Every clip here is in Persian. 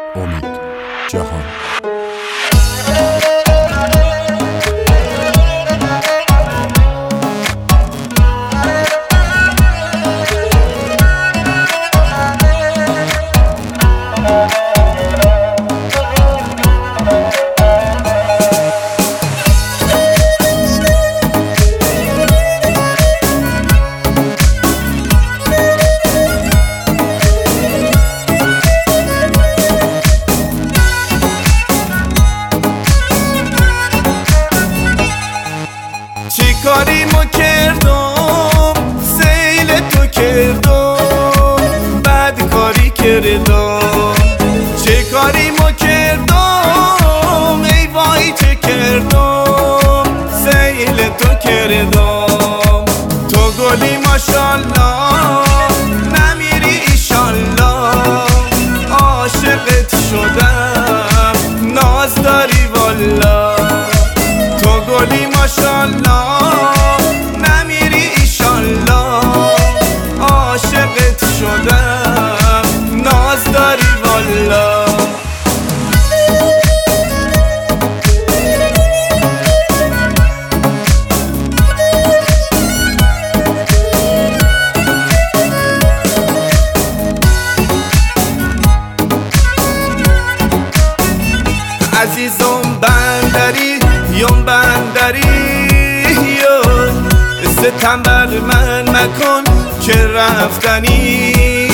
امید جهان. چی کاریمو کردم سیل تو کردم بد کاری کردم چه کاریمو کردم ای وای چه کردم سیل تو کردم تو گلی ماشالله نمیری ایشالله عاشقت شدم ناز داری والا تو گلی ماشالله نمیری ایشالله عاشقت شدم ناز داری والا عزیزم بندری یم بندری ستنبر من مکن که رفتنی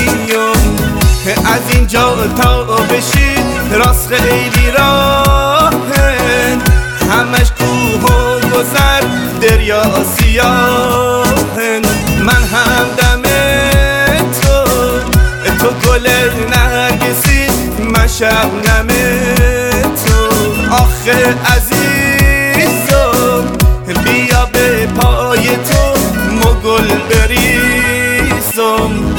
از اینجا تا بشی راست خیلی راهن همش کوه و گذر دریا سیاهن من همدم تو گل نرگسی من شبنم تو آخه عزیزم بیا به پای تو مگل بریزم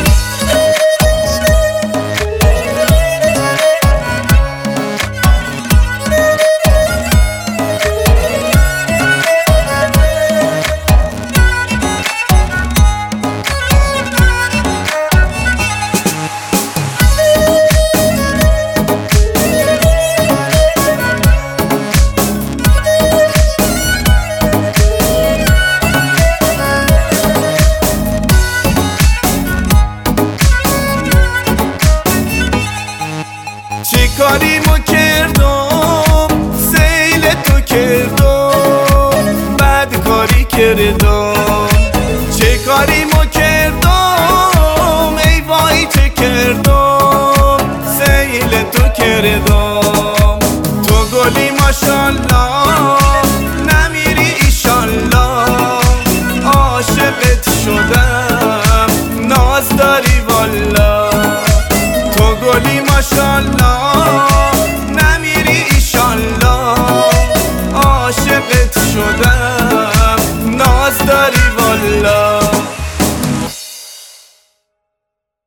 چی کاریمو کردم سیل تو کردم بد کاری کردم چه کاریمو کردم ای وای چه کردم سیل تو کردم تو گلی ماشالله نمیری ایشالله عاشقت شدم ناز داری والا تو گلی ماشالله نمیری ایشالله عاشقت شدم